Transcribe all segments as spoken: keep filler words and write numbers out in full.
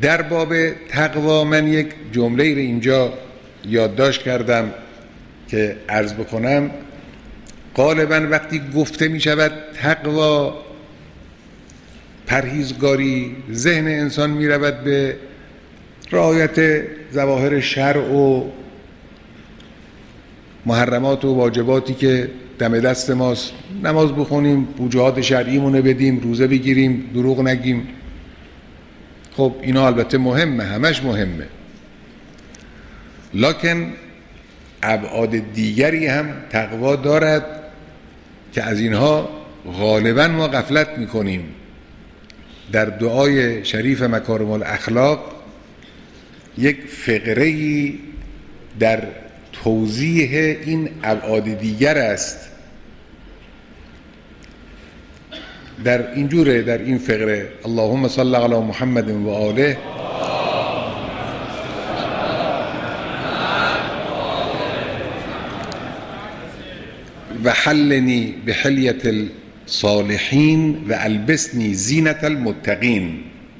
در باب تقوا من یک جمله رو اینجا یادداشت کردم که عرض بکنم. غالبا وقتی گفته می شود تقوا، پرهیزگاری، ذهن انسان می رود به رعایت ظواهر شرع و محرمات و واجباتی که دم دست ماست، نماز بخونیم، وجوهات شرعیمونه بدیم، روزه بگیریم، دروغ نگیم. خب اینا البته مهمه، همش مهمه، لکن ابعاد دیگری هم تقوا دارد که از اینها غالبا ما غفلت میکنیم. در دعای شریف مکارم الاخلاق یک فقره‌ای در توضیح این ابعاد دیگر است. در اینجوره، در این فقره: اللهم صل علی محمد و آله و حلنی بحلیة الصالحین و البسنی زینة المتقین.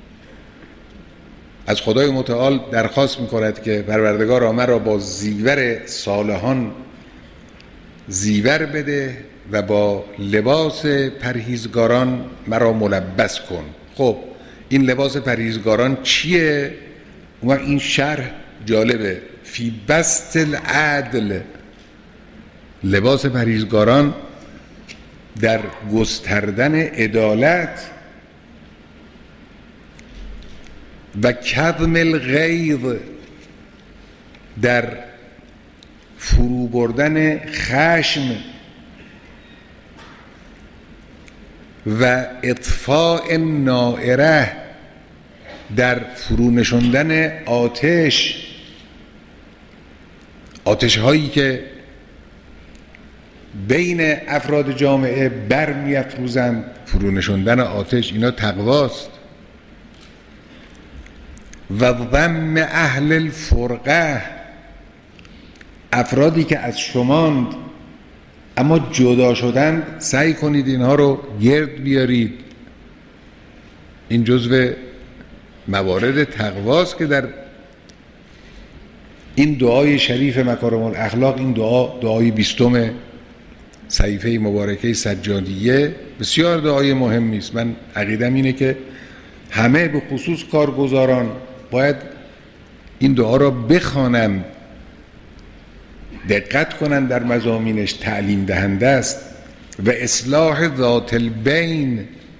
از خدای متعال درخواست می‌کند که پروردگارا مرا با زیور صالحان زیور بده و با لباس پرهیزگاران مرا ملبس کن. خب این لباس پرهیزگاران چیه؟ و این شرح جالبه: فی بسط العدل. لباس پرهیزگاران در گستردن عدالت و کظم الغیظ، در فرو بردن خشم و اطفاء نائره، در فرو نشوندن آتش، آتش هایی که بین افراد جامعه برمی‌افروزند. فرو نشوندن آتش، اینا تقواست. و ضم اهل الفرقه، افرادی که از شماند اما جدا شدند، سعی کنید اینها رو گرد بیارید. این جزو موارد تقواست که در این دعای شریف مکارم الاخلاق، این دعا دعای بیستم صحیفه مبارکه سجادیه، بسیار دعای مهمی است. من عقیدم اینه که همه به خصوص کارگزاران باید این دعا را بخوانند، دقت کنند در مضامینش، تعلیم دهنده است. و اصلاح ذات البین،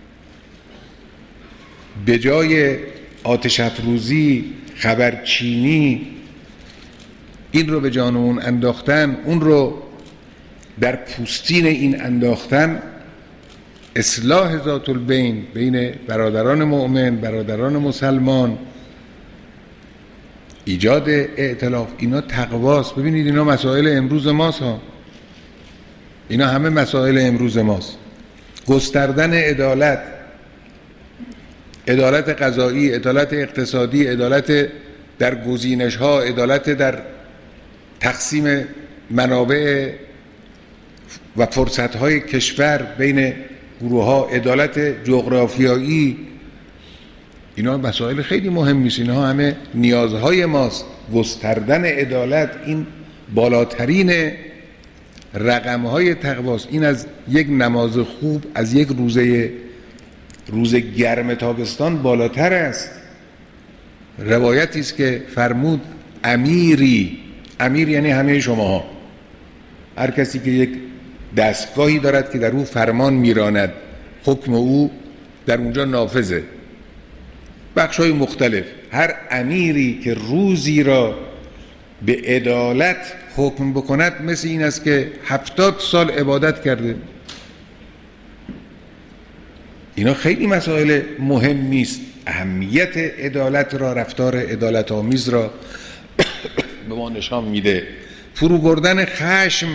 به جای آتش افروزی، خبرچینی، این رو به جان اون انداختن، اون رو در پوستین این انداختن. اصلاح ذات البین بین برادران مؤمن، برادران مسلمان، ایجاد ائتلاف، اینا تقواست. ببینید اینا مسائل امروز ماست ها، اینا همه مسائل امروز ماست. گستردن عدالت، عدالت قضایی، عدالت اقتصادی، عدالت در گزینش ها، عدالت در تقسیم منابع و فرصت های کشور بین گروه ها، عدالت جغرافیایی، اینا مسائل خیلی مهمی است. اینها همه نیازهای ماست. گستردن عدالت این بالاترین رقمهای تقواست. این از یک نماز خوب، از یک روزه روز گرم تابستان بالاتر است. روایتی است که فرمود امیری، امیر یعنی همه شماها، هر کسی که یک دستگاهی دارد که در او فرمان میراند، حکم او در اونجا نافذه، بخشای مختلف. هر امیری که روزی را به عدالت حکم بکند مثل این است که هفتاد سال عبادت کرده. اینا خیلی مسائل مهمی است. اهمیت عدالت را، رفتار عدالت آمیز را به ما نشان میده. فرو بردن خشم،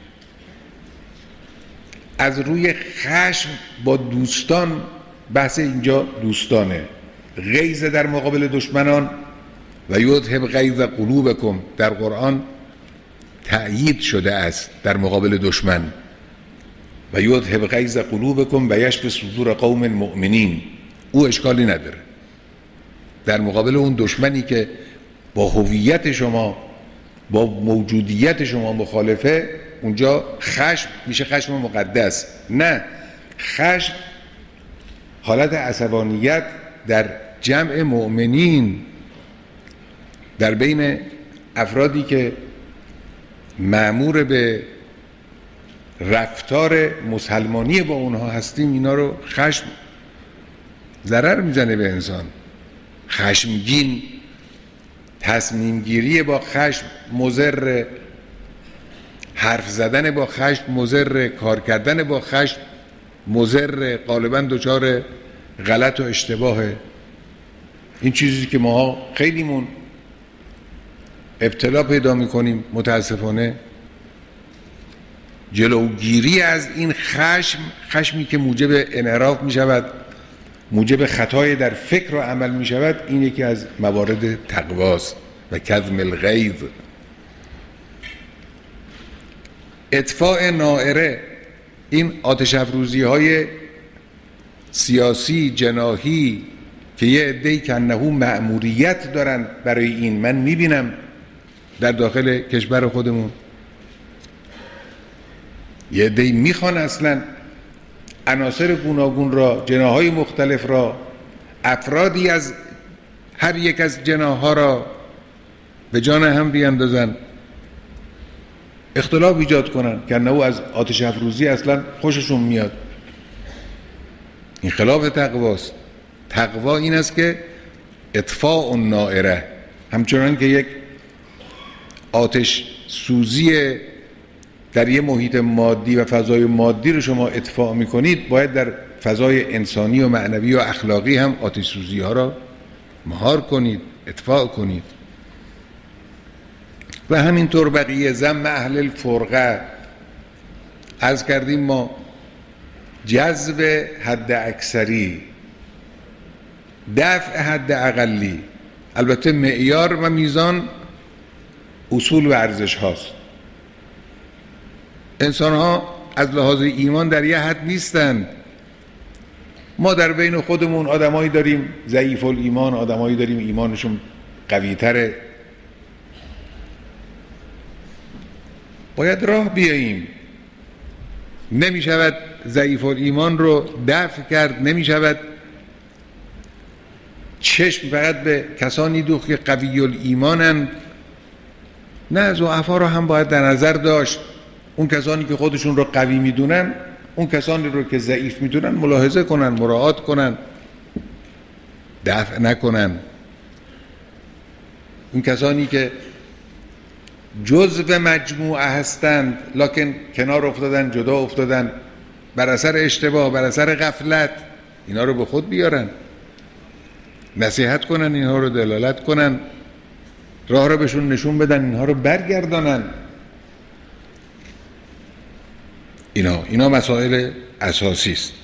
از روی خشم با دوستان، بحث اینجا دوستانه. غیظ در مقابل دشمنان و یذهب غیظ قلوبکم در قرآن تأیید شده است در مقابل دشمن. و یذهب غیظ قلوبکم و یشفی صدور قوم مؤمنین، او اشکالی نداره. در مقابل اون دشمنی که با هویت شما، با موجودیت شما مخالفه، اونجا خشم میشه خشم مقدس. نه، خشم حالت عصبانیت در جمع مؤمنین، در بین افرادی که مأمور به رفتار مسلمانی با اونها هستیم، اینا رو خشم ضرر میزنه به انسان. خشمگین، تصمیم گیری با خشم مضر، حرف زدن با خشم مضر، کار کردن با خشم مضر، غالبا دچار غلط و اشتباهه. این چیزی که ما خیلیمون ابتلا پیدا میکنیم متاسفانه. جلوگیری از این خشم، خشمی که موجب انحراف میشود، موجب خطای در فکر و عمل میشود، این یکی از موارد تقواست و کظم الغیظ. اطفاء نائره، این آتش افروزی های سیاسی جناحی که یه عده‌ای کنه مأموریت دارن برای این، من میبینم در داخل کشور خودمون یه عده‌ای میخوان اصلا عناصر گوناگون را، جناح‌های مختلف را، افرادی از هر یک از جناح‌ها را به جان هم بیاندازن، اختلاف ایجاد کنن که نه از آتش افروزی اصلا خوششون میاد. این خلاف تقواست. تقوا این است که اطفاء النائره، همچنان که یک آتش سوزی در یه محیط مادی و فضای مادی رو شما اطفاء میکنید، باید در فضای انسانی و معنوی و اخلاقی هم آتش سوزی ها را مهار کنید، اطفاء کنید. و همینطور بقیه ذم اهل الفرقه. عرض کردیم ما جذب حد اکثری، دفع حد اقلی، البته معیار و میزان اصول و ارزش هاست. انسان ها از لحاظ ایمان در یه حد نیستند. ما در بین خودمون آدمایی داریم ضعیف الایمان، آدمایی داریم ایمانشون قوی تره. باید راه بیاییم. نمی شود ضعیف الایمان رو دفع کرد، نمی شود چشم فقط به کسانی دوخت که قوی الایمانند. نه، ضعفا رو هم باید در نظر داشت. اون کسانی که خودشون رو قوی میدونن، اون کسانی رو که ضعیف میدونن ملاحظه کنن، مراعات کنن، دفع نکنن. اون کسانی که جزء مجموعه هستند لکن کنار افتادن، جدا افتادن بر اثر اشتباه، بر اثر غفلت، اینا رو به خود بیارن، نصیحت کنن، اینها رو دلالت کنن، راه رو بهشون نشون بدن، اینها رو برگردانن. اینا اینا مسائل اساسی است.